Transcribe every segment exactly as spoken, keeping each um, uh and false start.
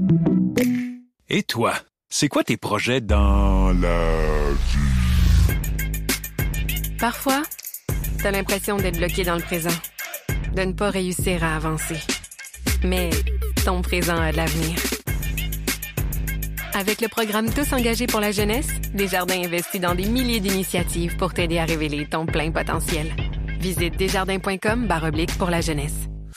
Et toi, c'est quoi tes projets dans la vie? Parfois, t'as l'impression d'être bloqué dans le présent, de ne pas réussir à avancer. Mais ton présent a de l'avenir. Avec le programme Tous engagés pour la jeunesse, Desjardins investit dans des milliers d'initiatives pour t'aider à révéler ton plein potentiel. Visite desjardins.com barre oblique pour la jeunesse.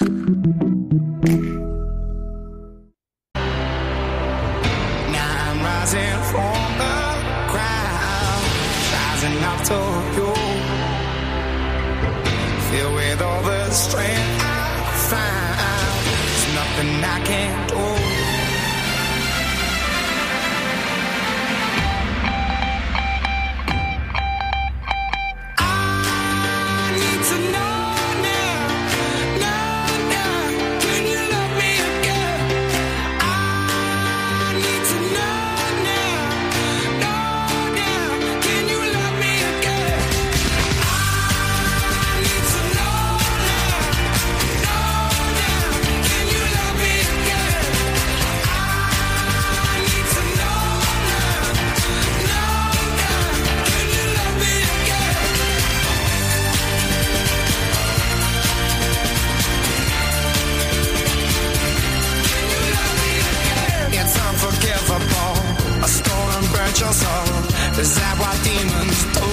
Is that what demons do?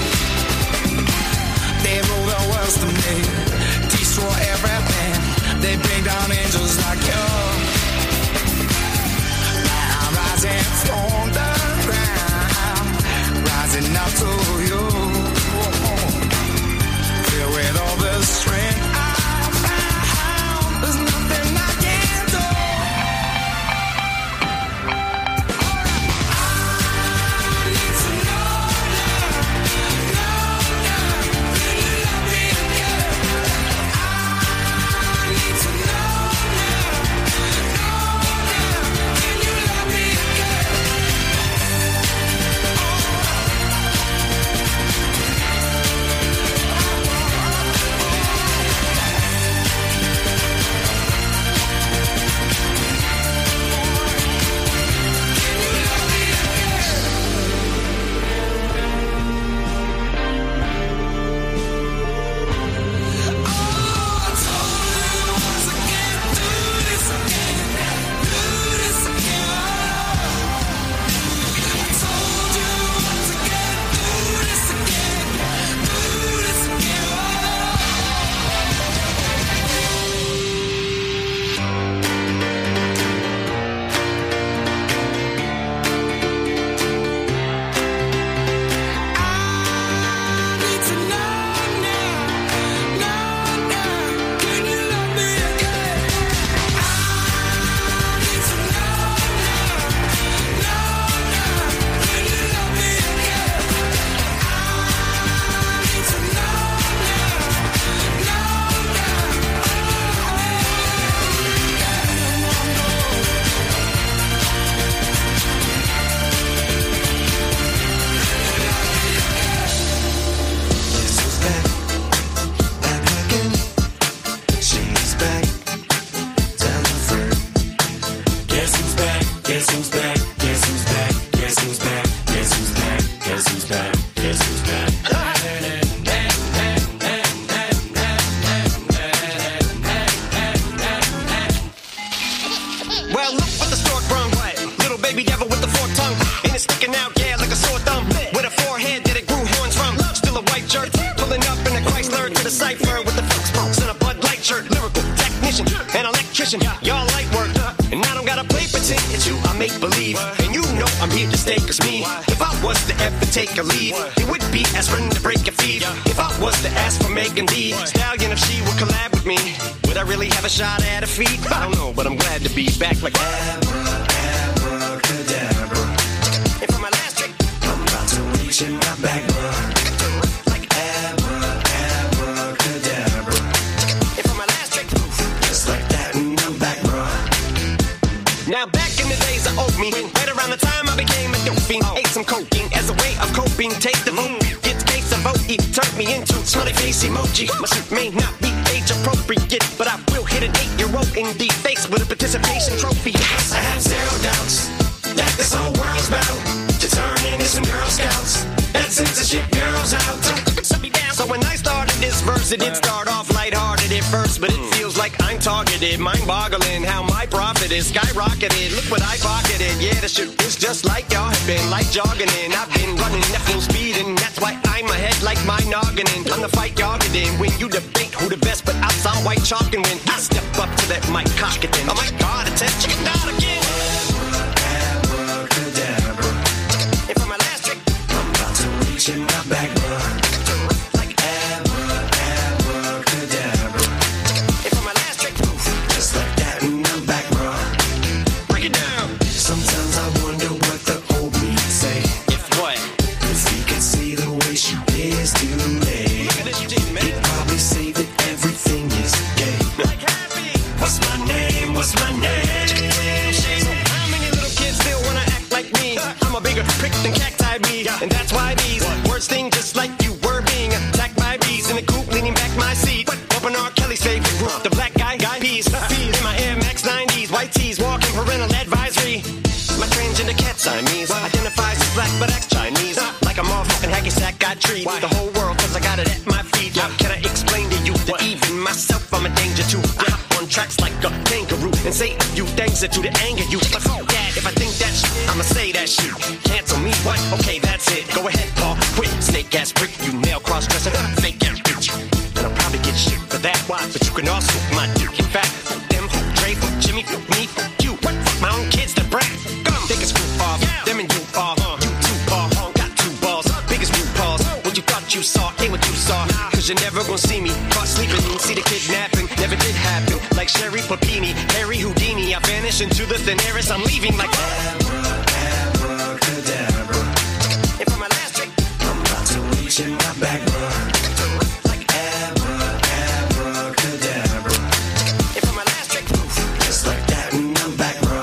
They rule the world to me, destroy everything. They bring down angels like you. Now I'm rising from the ground, rising up to you. Filled with all the strength I found, there's nothing I can do. Y'all light work, and I don't gotta play pretend it's you. I make believe, and you know I'm here to stay. Cause me, if I was to ever take a leave, it would be aspirin to break a feed. If I was to ask for Megan Thee Stallion, if she would collab with me, would I really have a shot at a feat? I don't know, but I'm glad to be back like abracadabra. And for my last trick, I'm about to reach in my back, bro. Like abracadabra. And for my last trick, just like that, and I'm back, bro. Now back in the days I owed me, right around the time I became a dope fiend, ate some cocaine as a way of coping. Take the moon, get the case of O E, turned me into smiley face emoji. My suit may not be age appropriate, but I will hit an eight-year-old in the face with a participation trophy. Yes, I have Guess it did start off lighthearted at first, but it feels like I'm targeted. Mind-boggling how my profit is skyrocketed. Look what I pocketed. Yeah, the shit is just like y'all have been, like jogging in. I've been running at full speed, and that's why I'm ahead like my noggin. I'm the fight y'all get in. When you debate who the best, but I sound white chalk, and when I step up to that mic, cock it then. Oh my God, it's that chicken out again. Abracadabra. And for my last trick, I'm about to reach in my back, bro. Like abra, abracadabra. And for my last trick, just like that, and I'm back, bro. Break it down. Sometimes I wonder what the old me say. If what? If he could see the way she is today, look at this shit, man. He'd probably say that everything is gay. Like happy. What's my name? What's my name? So how many little kids still wanna act like me? I'm a bigger prick than cacti bee, and that's why these words sting just like you were being attacked by bees in the coop, leaning back my seat. Bumping R. Kelly's favorite group, the black guy guy peas. In my Air Max nineties, white tees, walking parental advisory. My transgender cat Siamese identifies as black but acts Chinese. Like a motherfucking hacky sack, got treat the whole world cause I got it at my feet. How can I explain to you that even myself I'm a danger to? I hop on tracks like a kangaroo and say a few things that to the anger you. But fuck that, if I think that shit, I'ma say that shit. Cancel me, what? Okay, that's it. Go ahead, Paul, quit. Snake ass prick, you nail cross-dresser, fake ass bitch. And I'll probably get shit for that. Why? But you can also my dick. In fact, them, Dre, Jimmy, me, you. What? My own kids that brag. Take a screw off, yeah. Them and you are, uh, you too, Paul, uh, got two balls, biggest blue paws. What you thought you saw, ain't what you saw. Cause you're never gonna see me caught sleeping. See the kidnapping, never did happen. Like Sherry Papini, Harry Houdini. I vanish into the thin air as I'm leaving like Abra, abracadabra. And for my last trick, I'm about to reach in my back, bro. Like Abra, abracadabra. And for my last trick, just like that, and I'm back, bro.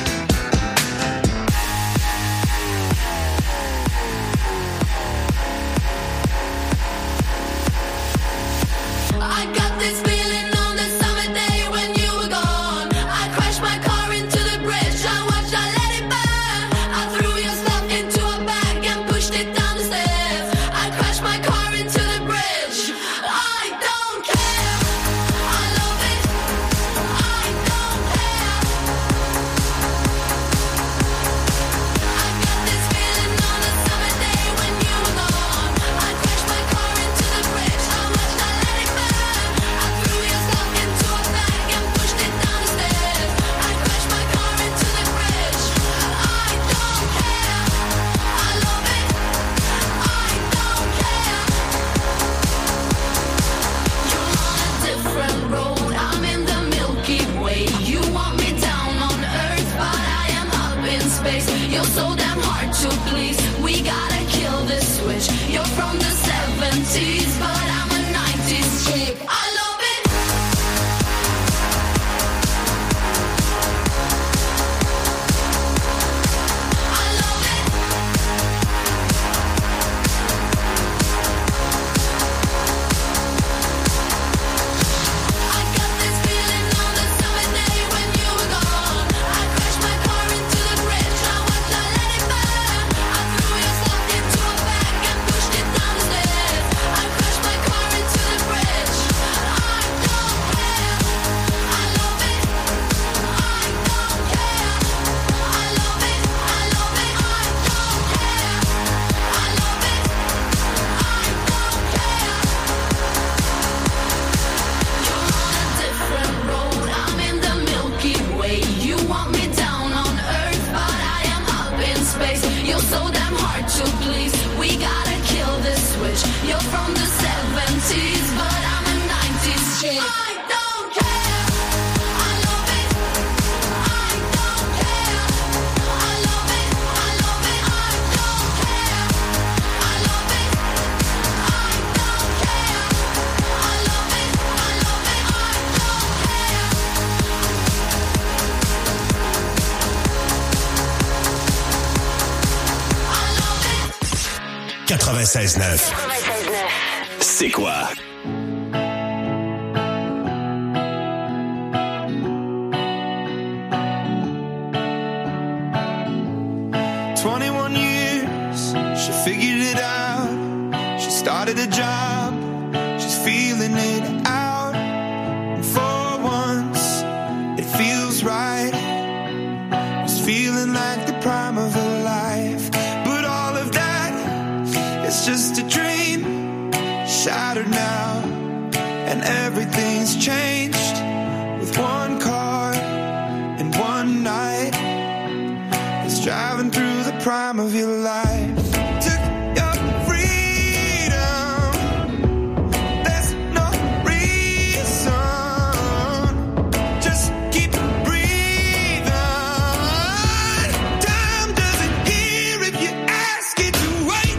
I got this feeling on the summer day when you were gone. I crashed my car into the bridge. I watched, I let it burn. I threw your stuff into a bag and pushed it down the stairs. I crashed my car into the bridge. I don't care. I love it. I don't care. I got this feeling on the summer day when you were gone. I crashed my car into the bridge. I watched, I let it burn. I threw your stuff into a bag and pushed it down the stairs. I crashed my car into the bridge. I don't care. I love it. I don't care. You're on a different road. I'm in the Milky Way. You want me down on Earth, but I am up in space. You're so damn hard to please. We gotta kill this switch. You're from the seventies, but I'm a nineties chick. I love it. I love it. I got this feeling on the summer day when you were gone. I crashed my car into the bridge. I watched, I let it burn. I threw your stuff into a bag and pushed it down the stairs. I crashed my car into the bridge. I don't care. I love it. I don't care. I love it. I love it. I don't care. I love it. I don't care. You're on a different road. I'm in the Milky Way. You want me down on Earth, but I am up in space. You're so damn hard to please. We gotta kill this switch. You're from the seventies, but I'm a nineties chick. I don't care. I love it. I don't care. I love it. I love it. I don't care. I love it. I don't care. I love it. I love it. I don't care. I love it. quatre-vingt-seize neuf. C'est quoi? twenty-one years, she figured it out. She started a job, she's feeling feeling like the prime of her life. But all of that is just a dream, shattered now, and everything's changed with one car and one night. It's driving through the prime of your life. Took your freedom, there's no reason, just keep breathing. Time doesn't hear if you ask it to wait.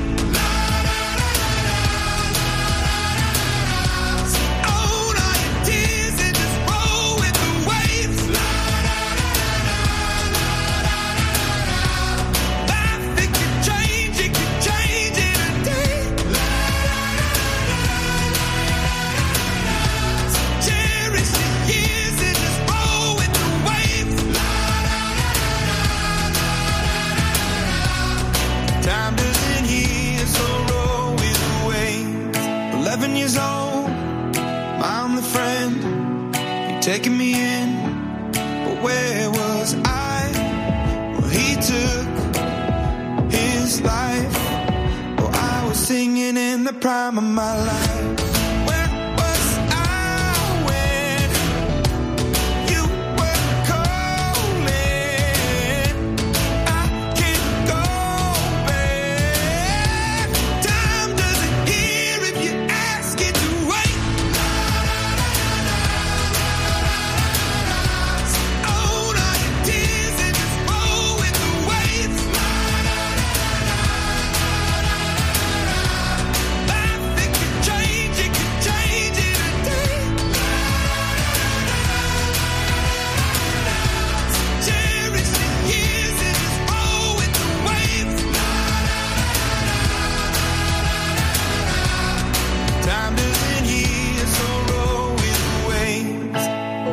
Own all your tears and just roll with the waves. Life, it could change, it could change in a day. Cherish the years and just roll with the waves. Time doesn't heal, so roll with the waves. Eleven years old, I'm the friend. You taking me in, but where was I? Well, he took his life. Well, I was singing in the prime of my life. Where was I when you were calling? I can't go back. Time doesn't hear if you ask it to wait. Own all your tears and just roll with the waves. Life, it could change, it could change in a day. Cherish the years and just roll with the waves. Time doesn't heal, so roll with the waves.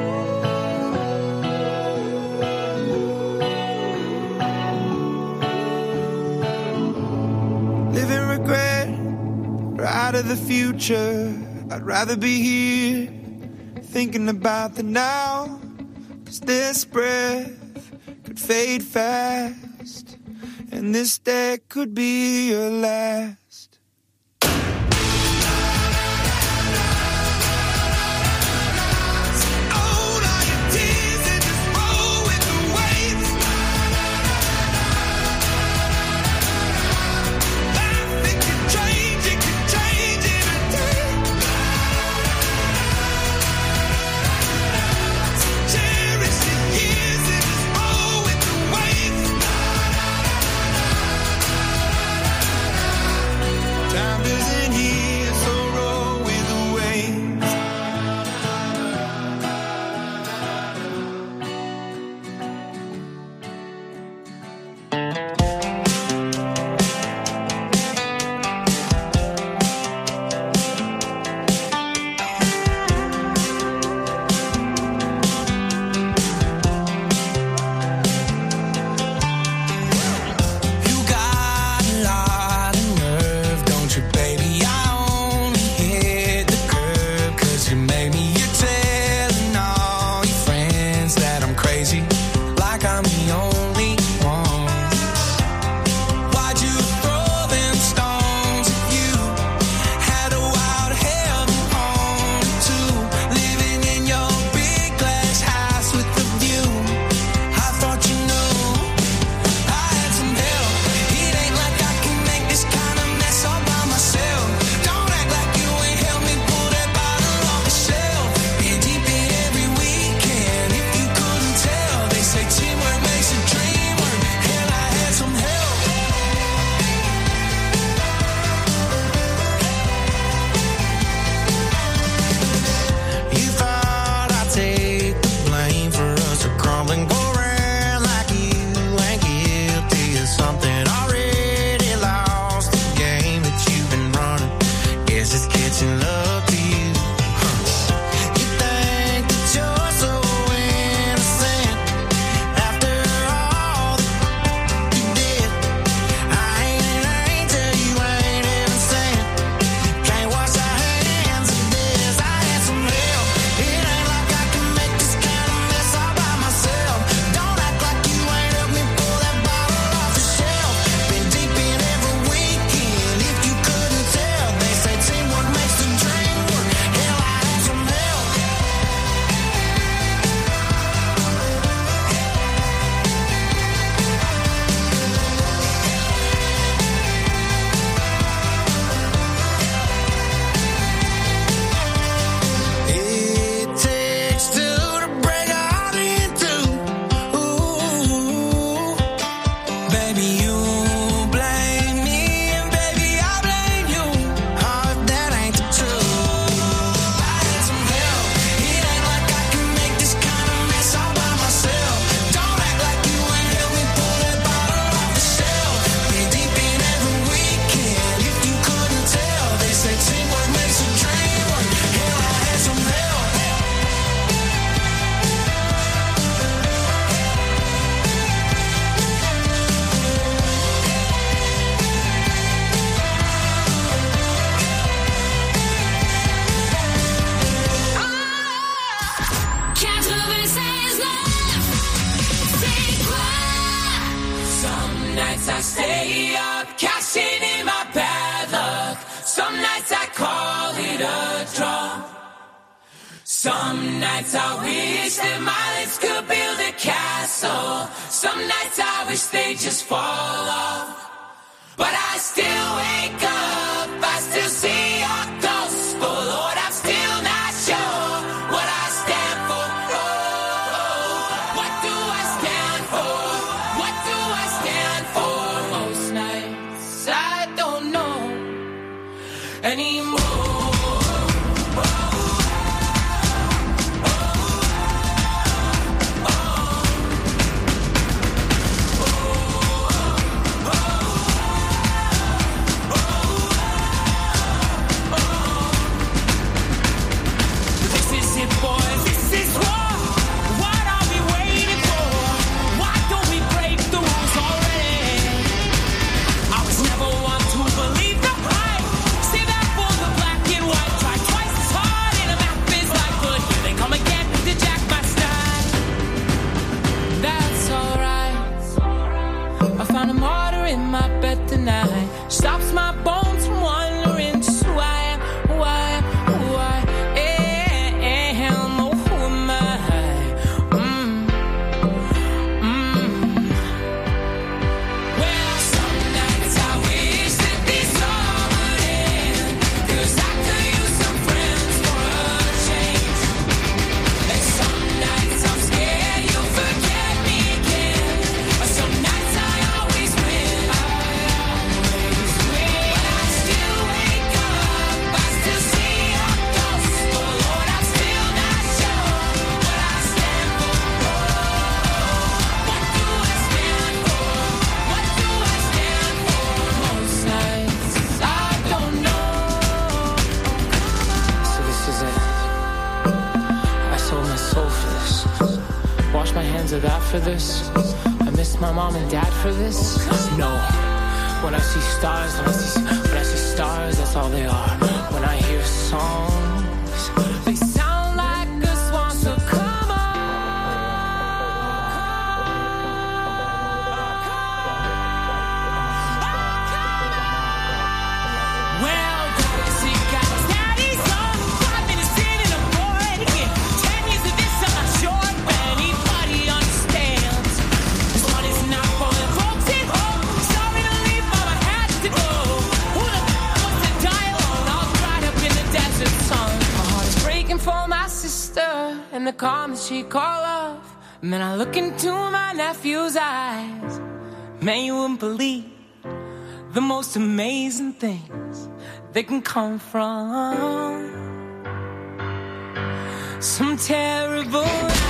Living regret, right of the future. I'd rather be here, thinking about the now. 'Cause this breath could fade fast, and this day could be your last. Own all your tears and just roll with the waves. Life, it could change, it could change in a day. Cherish the years and just roll with the waves. nights I stay up, cashing in my bad luck. Some nights I call it a draw. Some nights I wish that my lips could build a castle. Some nights I wish they just fall off. But I still wake up, I still see your ghost. Oh Lord, I'm still not sure what I stand for. Oh, oh, what do I stand for? What do I stand for? Most nights I don't know anymore. Stops my bones from wondering just who I am, who I am, who I am, oh, who am I? Mm. Mm. Well, some nights I wish that this all would end, 'cause I could use some friends for a change. And some nights I'm scared you'll forget me again. Some nights I always win. Wash my hands of that for this. I miss my mom and dad for this. No. When I see stars, when I see, when I see stars, that's all they are. When I hear songs, they sound like a swan. So come on. Well, guys, you got daddy's on. Five minutes in and I'm bored again. Ten years of this, I'm not sure. For my sister and the calm that she call off. And then I look into my nephew's eyes. Man, you wouldn't believe the most amazing things that can come from some terrible life.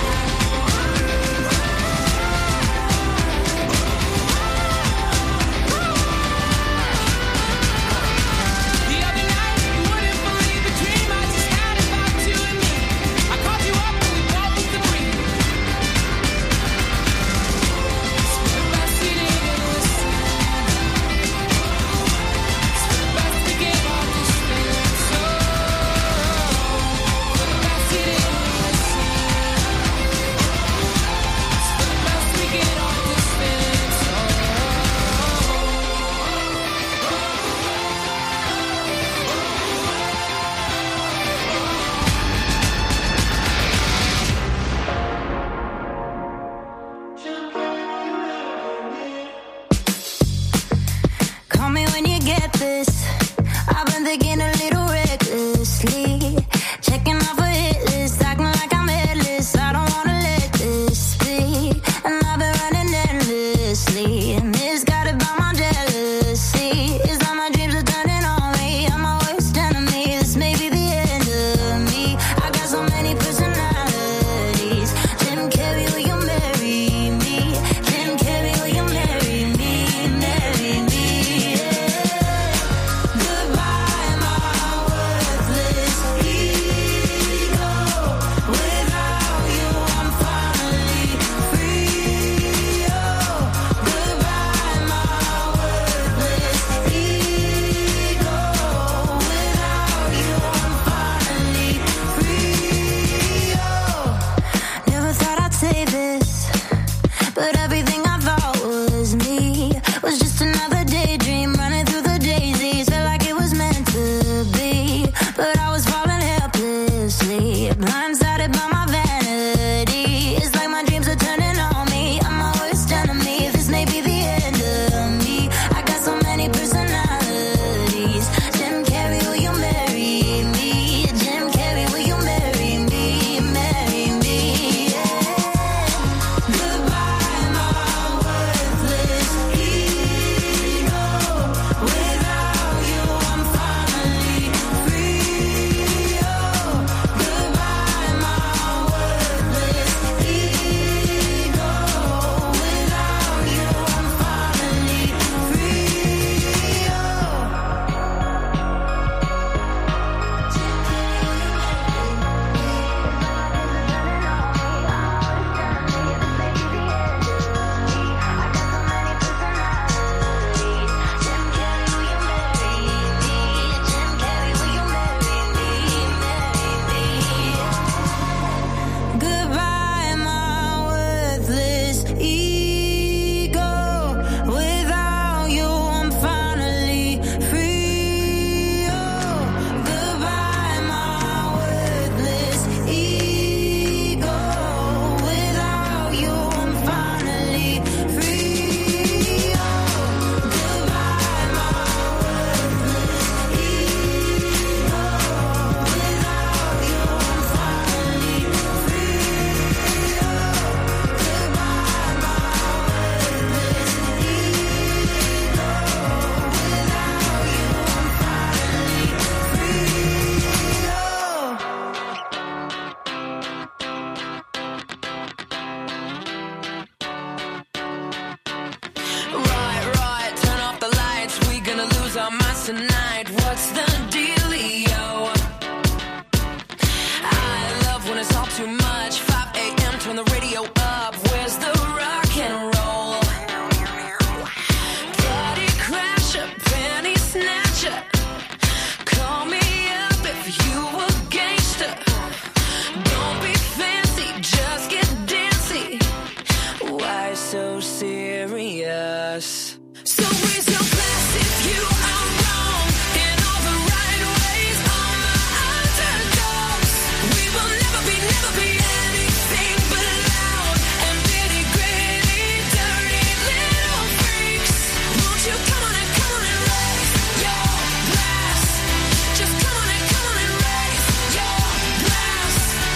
serious. So raise your glass if you are wrong in all the right ways. All my underdogs, we will never be, never be anything but loud and bitty, gritty, dirty little freaks. Won't you come on and come on and raise your glass? Just come on and come on and raise your glass.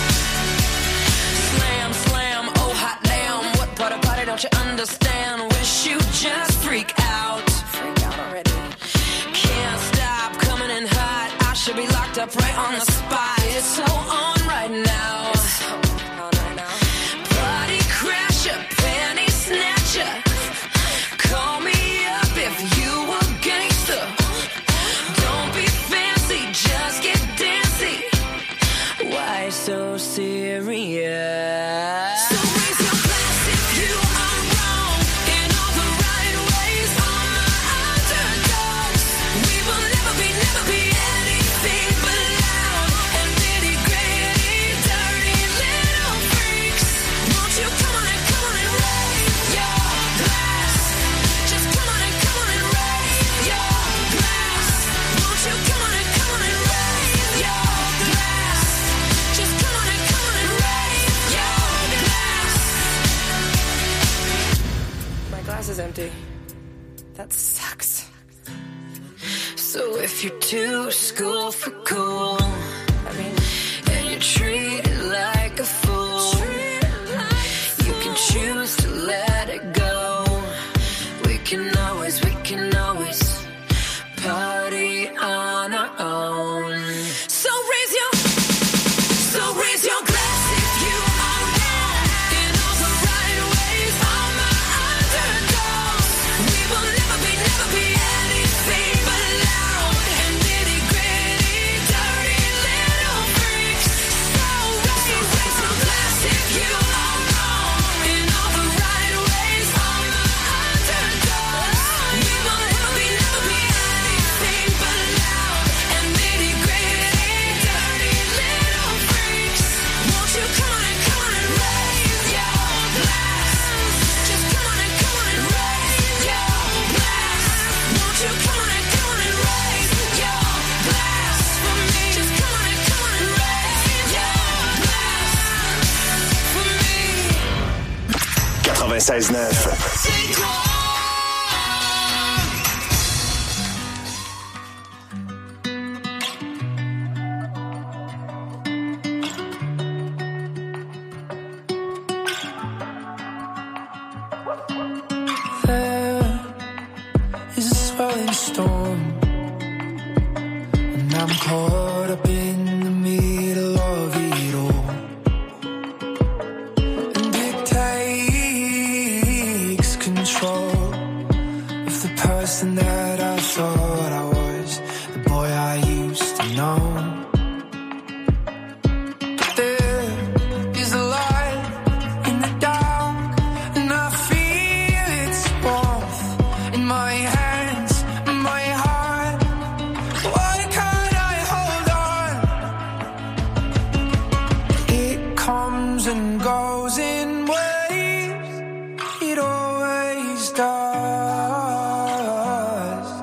Slam, slam, oh hot damn, what part of party don't you understand? Wish you just freak out. Freak out already. Can't stop coming in hot. I should be locked up right on the spot. It's so on right now. It's so on right now. Party crasher, panty snatcher. Call me up if you a gangster. Don't be fancy, just get dancy. Why so serious? So raise your glass if you are wrong in all the right ways. All my underdogs, we will never be, never be anything but loud and bitty, gritty, dirty little freaks. Won't you come on and come on and raise your glass? Just come on and come on and raise your glass. Won't you come on and come on and raise your glass? Just come on and come on and raise your glass. My glass is empty. That sucks. So if you're too school for cool, I mean, and you're treated like a fool, you can choose to let it go. We can always, we can always party on our own. So raise your, so raise your glass if you are wrong in all the right ways. All my underdogs, we will never be, never be anything but loud and bitty, gritty, dirty little freaks. So raise, so raise your glass if you are wrong in all the right ways. All my underdogs, we will never be, never be anything but loud and bitty, gritty, dirty little freaks. Won't you come on and come on and raise your glass? Just come on and come on and raise your glass. Won't you come on and come on and raise your glass for me? Just come on and come on and raise your glass for me. quatre-vingt-seize neuf. C'est quoi? There is a swelling storm, and I'm caught up in the middle of it all. And it takes control of the person that I thought I was, the boy I used to know. But there is a light in the dark, and I feel its warmth in my hands, in my heart. Why can't I hold on? It comes and goes in waves, it always does.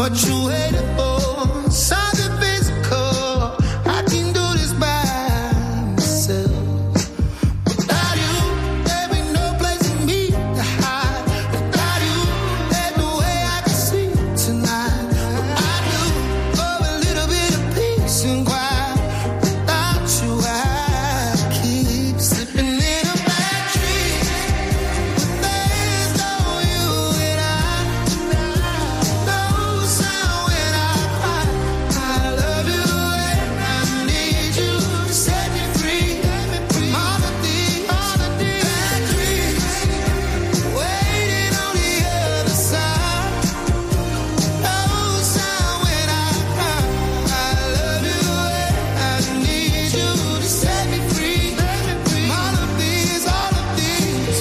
what you waiting for. Something physical. I can do this by myself. Without you, there be no place for me to hide. Without you, there's no way I can sleep tonight. But I do for a little bit of peace and quiet. Without you, I keep slipping in a bad dream. But there's no you and I. No sound when I cry. I love you and I need you to set me free from all of these, all of these bad dreams. Waiting on the other side. No sound when I cry. I love you and I need you to set me free from all of these, all of these.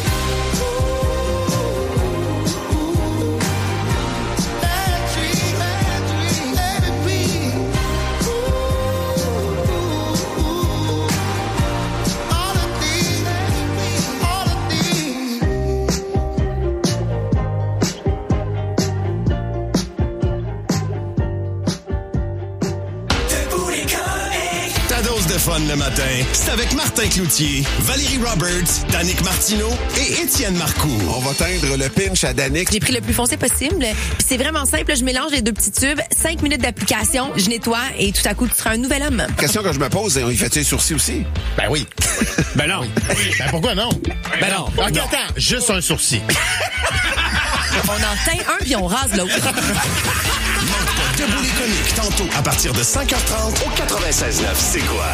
Bad dreams, bad dreams, let it be. All of these, all of these. Ta dose de fun le matin, c'est avec Martin Cloutier, Valérie Roberts, Danick Martineau et Étienne Marcoux. On va teindre le pinch à Danick. J'ai pris le plus foncé possible. Puis c'est vraiment simple. Je mélange les deux petits tubes, cinq minutes d'application, je nettoie et tout à coup, tu seras un nouvel homme. Question que je me pose, il fait-tu les sourcils aussi? Ben oui. Ben non. Ben pourquoi non? Ben non. Ok, non. attends, juste un sourcil. On en teint un puis on rase l'autre. Manque pas Debout les comiques, tantôt à partir de cinq heures trente au quatre-vingt-seize neuf. C'est quoi?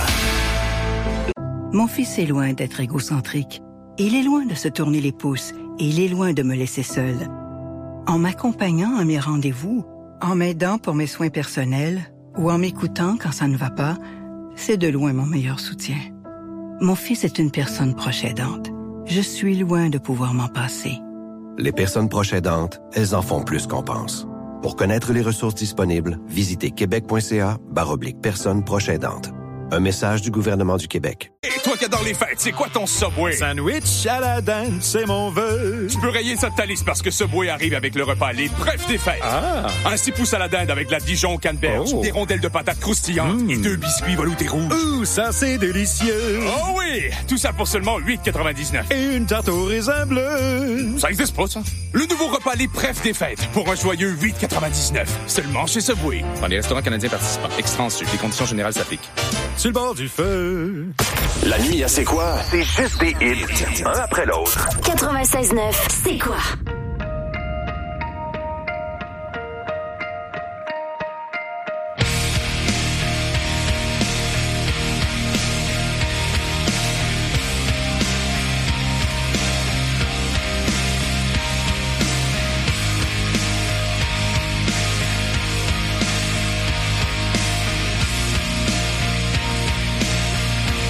Mon fils est loin d'être égocentrique. Il est loin de se tourner les pouces et il est loin de me laisser seule. En m'accompagnant à mes rendez-vous, en m'aidant pour mes soins personnels ou en m'écoutant quand ça ne va pas, c'est de loin mon meilleur soutien. Mon fils est une personne proche aidante. Je suis loin de pouvoir m'en passer. Les personnes proches aidantes, elles en font plus qu'on pense. Pour connaître les ressources disponibles, visitez québec.ca barre oblique personnes proches aidantes. Un message du gouvernement du Québec. Et toi qui adore les fêtes, c'est quoi ton Subway? Sandwich à la dinde, c'est mon vœu. Tu peux rayer ça de ta liste parce que Subway arrive avec le repas Les Brefs des fêtes. Ah! Un six pouces à la dinde avec de la Dijon canneberge, Oh. des rondelles de patates croustillantes Mm. et deux biscuits veloutés rouges. Ouh, ça c'est délicieux. Oh oui! Tout ça pour seulement huit quatre-vingt-dix-neuf. Et une tarte au raisin bleu. Ça existe pas, ça? Le nouveau repas Les Brefs des fêtes pour un joyeux huit quatre-vingt-dix-neuf. Seulement chez Subway. Dans les restaurants canadiens participants. Extra en dessus. Les conditions générales s'appliquent. Sur le bord du feu. La nuit à C'est quoi? C'est juste des hits, un après l'autre. quatre-vingt-seize neuf, c'est quoi?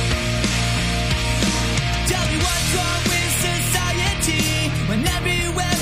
Tell me what's wrong with society when everywhere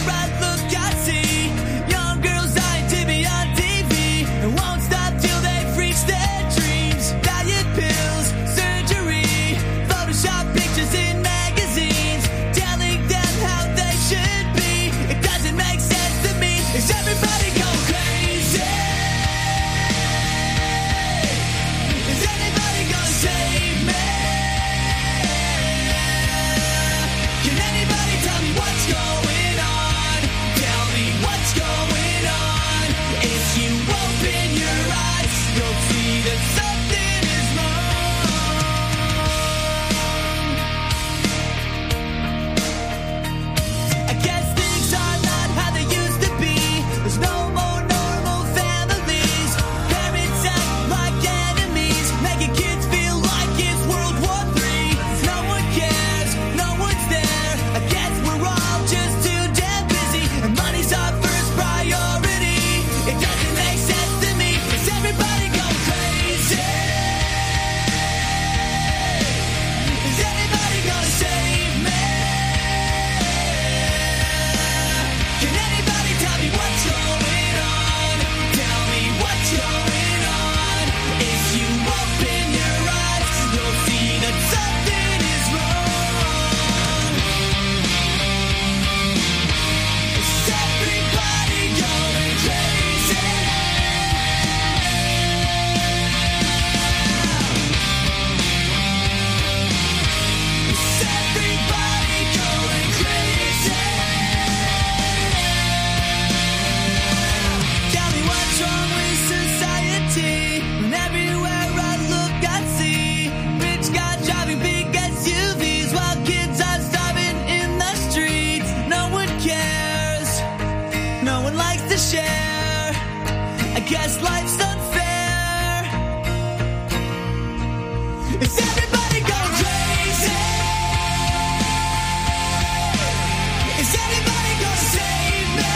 guess life's unfair. Is everybody going crazy? Is anybody gonna save me?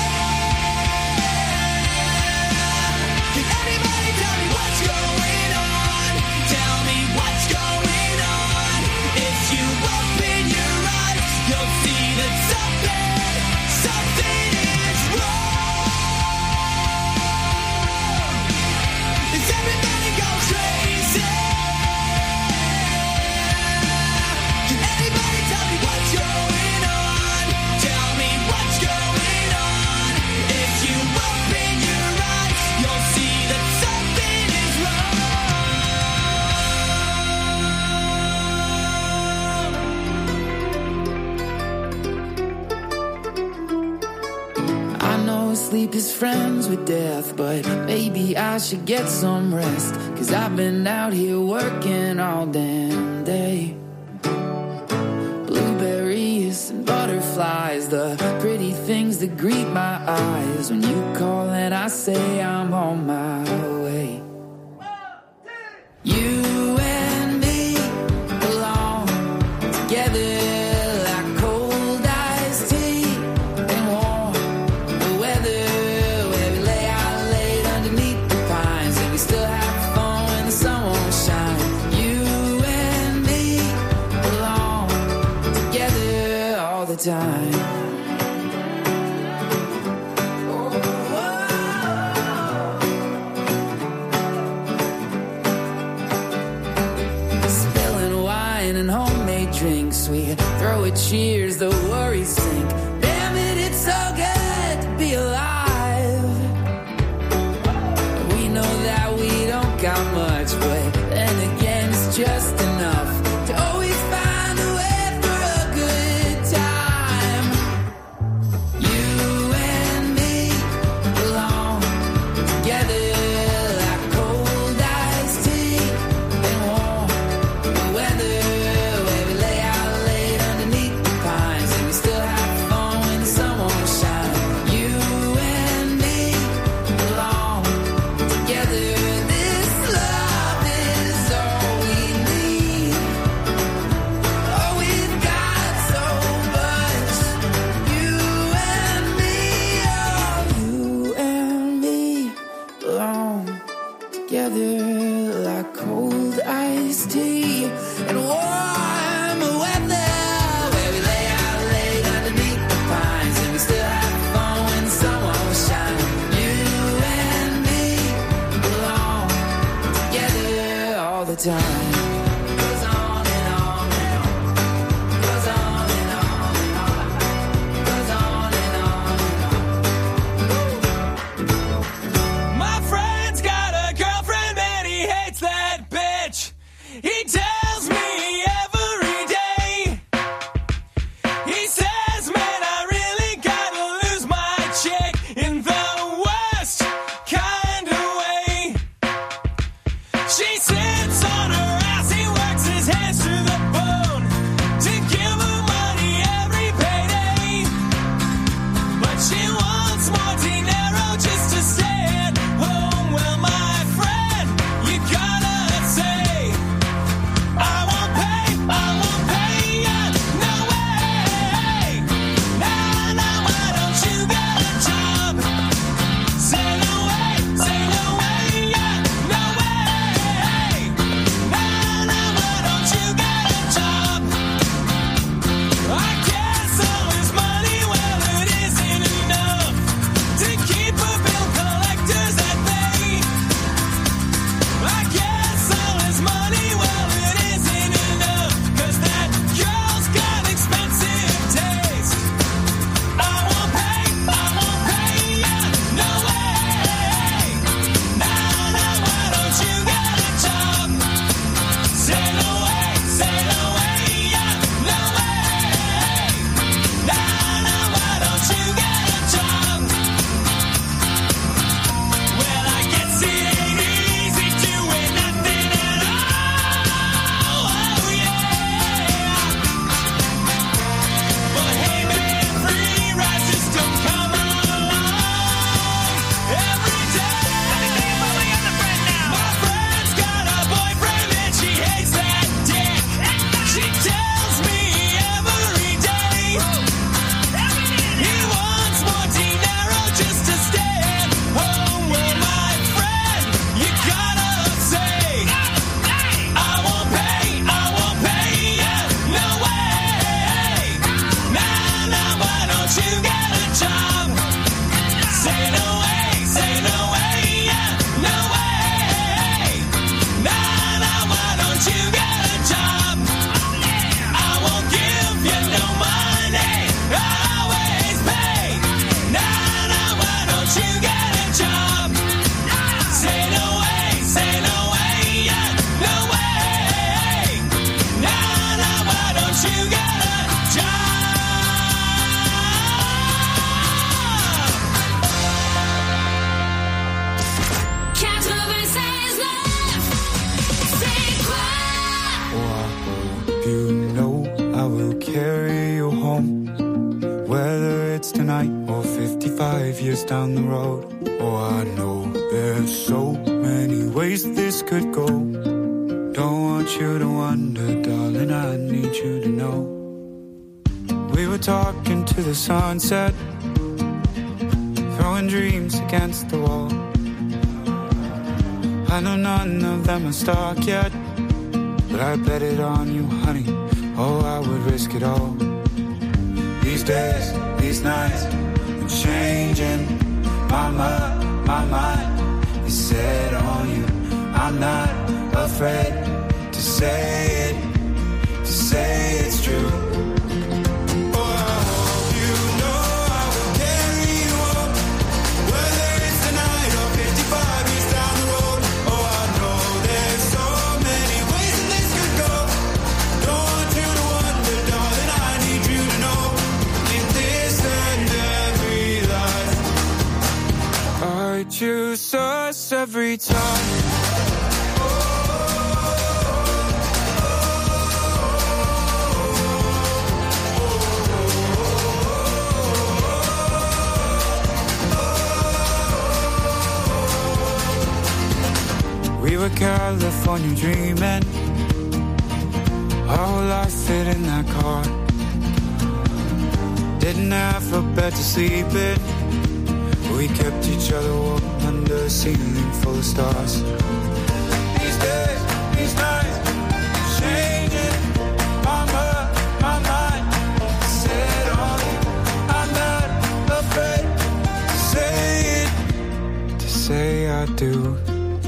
Can anybody tell me what's going on? Tell me what's going on. If you open your eyes, you'll see that something, something is wrong. Is everybody going crazy? Can anybody tell me what's going on? Tell me what's going on. If you open your eyes, you'll see that something is wrong. I know sleep is friends with death, but maybe I should get some rest. Cause I've been out here working all damn day. Blueberries and butterflies, the pretty things that greet my eyes. When you call and I say I'm on my way. You and me belong together like cold iced tea and warm the weather, where we lay out late underneath the pines and we still have fun when the sun won't shine. You and me belong together all the time. Spilling wine and homemade drinks, we throw a cheers, the worries sink. Damn it, it's so good to be alive. We know that we don't got much, but then again it's just enough to always find a way for a good time. You and me belong together like cold iced tea and warm the weather, where we lay out late underneath the pines and we still have fun it's tonight or fifty-five years down the road. Oh, I know there's so many ways this could go. Don't want you to wonder, darling, I need you to know. We were talking to the sunset, throwing dreams against the wall. I know none of them are stuck yet, but I bet it on you, honey. Oh, I would risk it all. These days, these nights, I'm changing. My mind, my mind is set on you. I'm not afraid to say it, to say it's true. Choose us every time. We were California dreaming, our whole life fit in that car. Didn't have a bed to sleep in, we kept each other warm under a ceiling full of stars. These days, these nights, changing. My mind, my mind, set on you. I'm not afraid to say it, to say I do.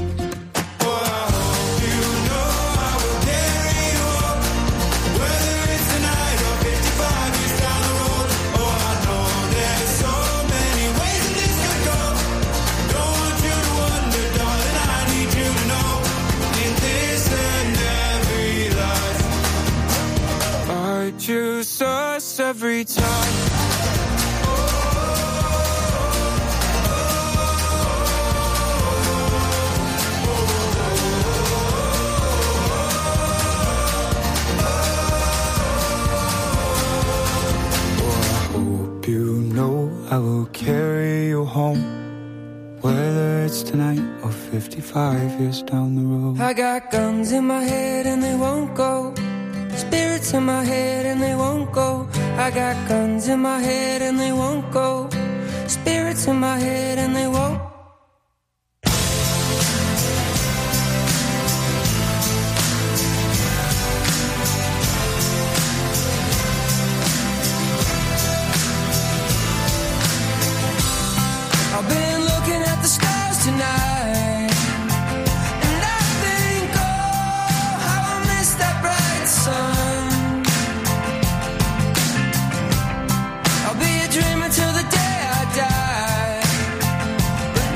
Choose us every time. I will carry you home, whether it's tonight or fifty-five years down the road. I got guns in my head and they won't go. Spirits in my head and they won't go. I got guns in my head and they won't go. Spirits in my head and they won't. I've been looking at the stars tonight, and I think, oh, how I miss that bright sun. I'll be a dreamer till the day I die, but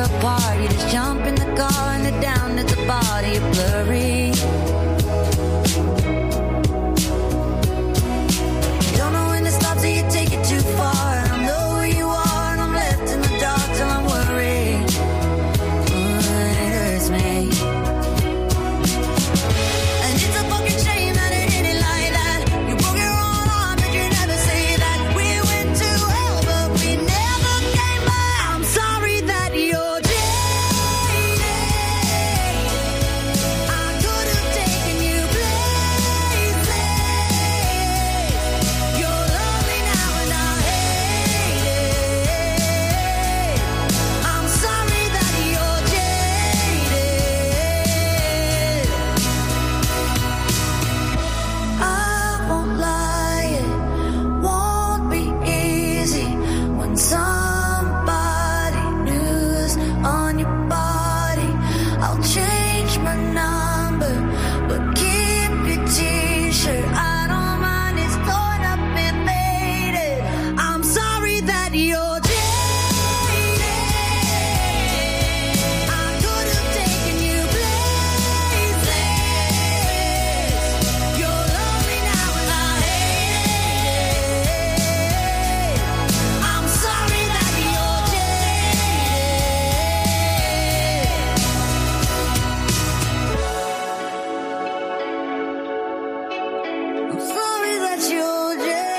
apart. You just jump in the car and they're down at the body, you're blurry. You don't know when to stop till you take it too far. I don't know where you are and I'm left in the dark till I'm worried. Oh, it hurts me. And it's a fucking shame that it ended like that. You broke your own arm but you never say that. We went to hell but we never came back. I'm sorry that you're jaded. I could have taken you places. You're lonely now and I hate it. I'm sorry that you're jaded. I won't lie, it won't be easy when somebody new's on your body. I'll change my number, but keep your t-shirt. I don't mind, it's torn up and faded. I'm sorry that you're jaded. I could have taken you places. You're lonely now and I hate it. I'm sorry that you're jaded. I'm sorry that you're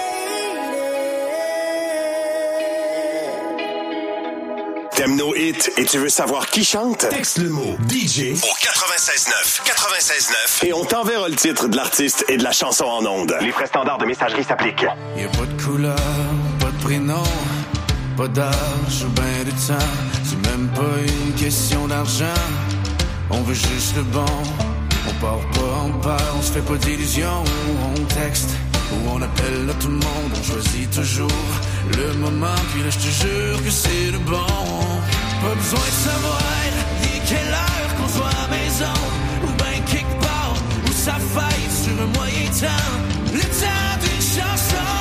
jaded. T'aimes nos hits et tu veux savoir qui chante? Texte le mot D J au quatre-vingt-seize neuf. quatre-vingt-seize neuf. Et on t'enverra le titre de l'artiste et de la chanson en ondes. Les frais standards de messagerie s'appliquent. Y'a pas de couleur, pas de prénom, pas d'âge ou ben de temps. C'est même pas une question d'argent. On veut juste le bon. On part pas en peur, on se fait pas d'illusions. On texte ou on appelle là tout le monde. On choisit toujours le moment. Puis là je te jure que c'est le bon. Pas besoin de savoir il est quelle heure qu'on soit à la maison. Ou ben quelque part où ça faille sur un moyen temps. Le temps d'une chanson.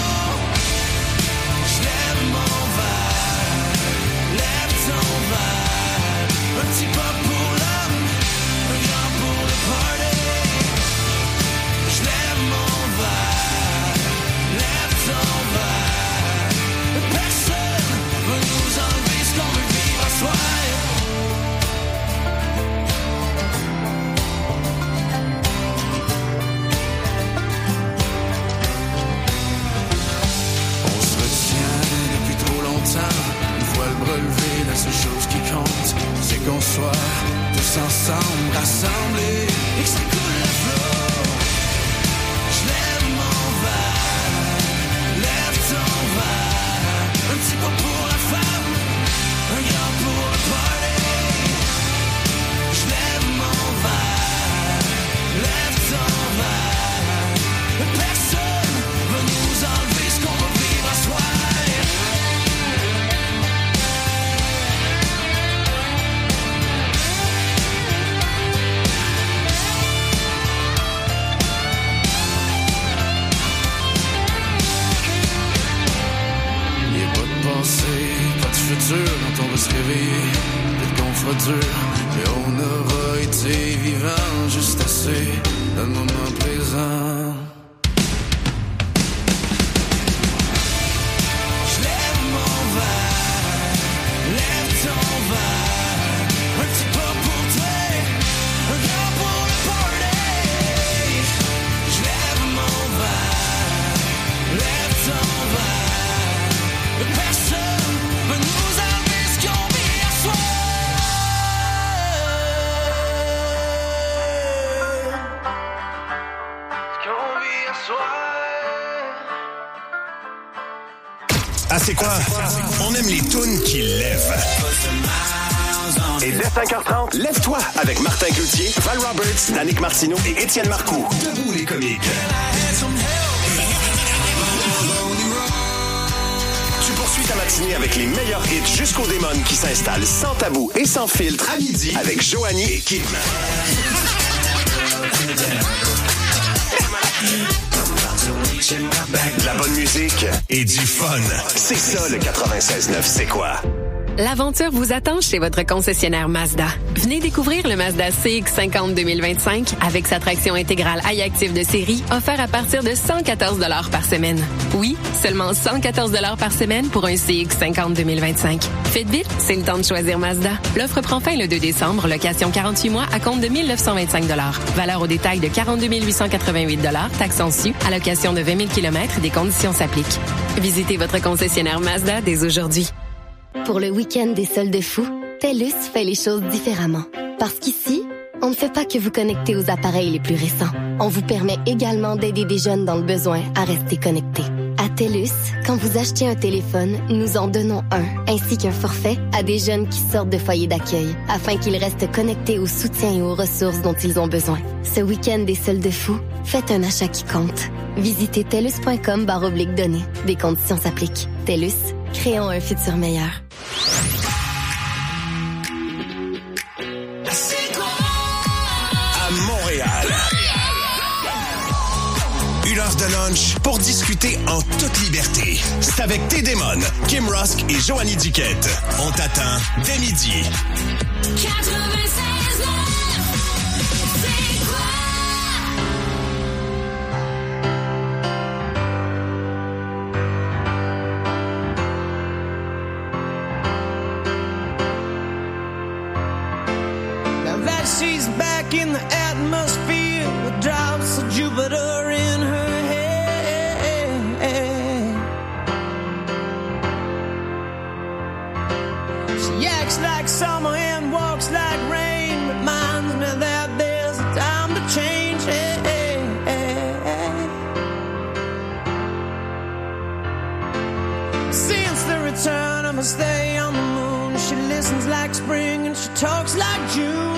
Je lève mon verre, lève ton verre. Un petit pas pour l'homme, un grand pour le party. Je lève mon verre, lève ton verre. Personne va nous enlever ce qu'on veut vivre à soi. On se retient depuis trop longtemps. Une fois le relevé, la seule chose qui compte, c'est qu'on soit tous ensemble, rassemblés, et que ça coule à flot. Je lève mon verre, lève ton verre. Un petit peu pour la femme, un grand pour le party. Je lève mon verre, lève ton verre. Personne va nous enlever ce qu'on va vivre à soi. Y'a pas de passé, pas de futur quand on va se réveiller. Peut-être qu'on fera dur, mais on aura été vivant juste assez dans le moment présent. Je lève mon verre, lève ton verre. Un petit pas pour toi, un grand pour le party. Je lève mon verre, lève ton verre. Personne va nous enlever ce qu'on vit à soi. Ce qu'on vit à soi. Ah, c'est quoi? On aime les tunes qui lèvent. Et dès cinq heures trente, lève-toi avec Martin Cloutier, Val Roberts, Danick Martineau et Étienne Marcoux. Debout les comiques. Tu poursuis ta matinée avec les meilleurs hits jusqu'au démon qui s'installe sans tabou et sans filtre à midi avec Joanie et Kim. De la bonne musique et du fun. C'est ça le quatre-vingt-seize neuf, c'est quoi? L'aventure vous attend chez votre concessionnaire Mazda. Venez découvrir le Mazda C X cinquante deux mille vingt-cinq avec sa traction intégrale iActive de série offert à partir de cent quatorze dollars par semaine. Oui, seulement cent quatorze dollars par semaine pour un C X cinquante deux mille vingt-cinq. Faites vite, c'est le temps de choisir Mazda. L'offre prend fin le deux décembre, location quarante-huit mois à compte de mille neuf cent vingt-cinq dollars. Valeur au détail de quarante-deux mille huit cent quatre-vingt-huit dollars, taxes en su, allocation de vingt mille kilomètres, des conditions s'appliquent. Visitez votre concessionnaire Mazda dès aujourd'hui. Pour le week-end des soldes fous, TELUS fait les choses différemment. Parce qu'ici, on ne fait pas que vous connecter aux appareils les plus récents. On vous permet également d'aider des jeunes dans le besoin à rester connectés. À TELUS, quand vous achetez un téléphone, nous en donnons un, ainsi qu'un forfait à des jeunes qui sortent de foyers d'accueil, afin qu'ils restent connectés au soutien et aux ressources dont ils ont besoin. Ce week-end des soldes fous, faites un achat qui compte. Visitez telus point com barre oblique données. Des conditions s'appliquent. TELUS, créons un futur meilleur. À Montréal. Une heure de lunch pour discuter en toute liberté. C'est avec T-Démon, Kim Rusk et Joanie Duquette. On t'attend dès midi. quatre-vingt-seize neuf, c'est quoi? Now that she's back in the atmosphere with drops of Jupiter in her head. She acts like summer and walks like rain. Reminds me that there's a time to change. Since the return of her stay on the moon, she listens like spring and she talks like June.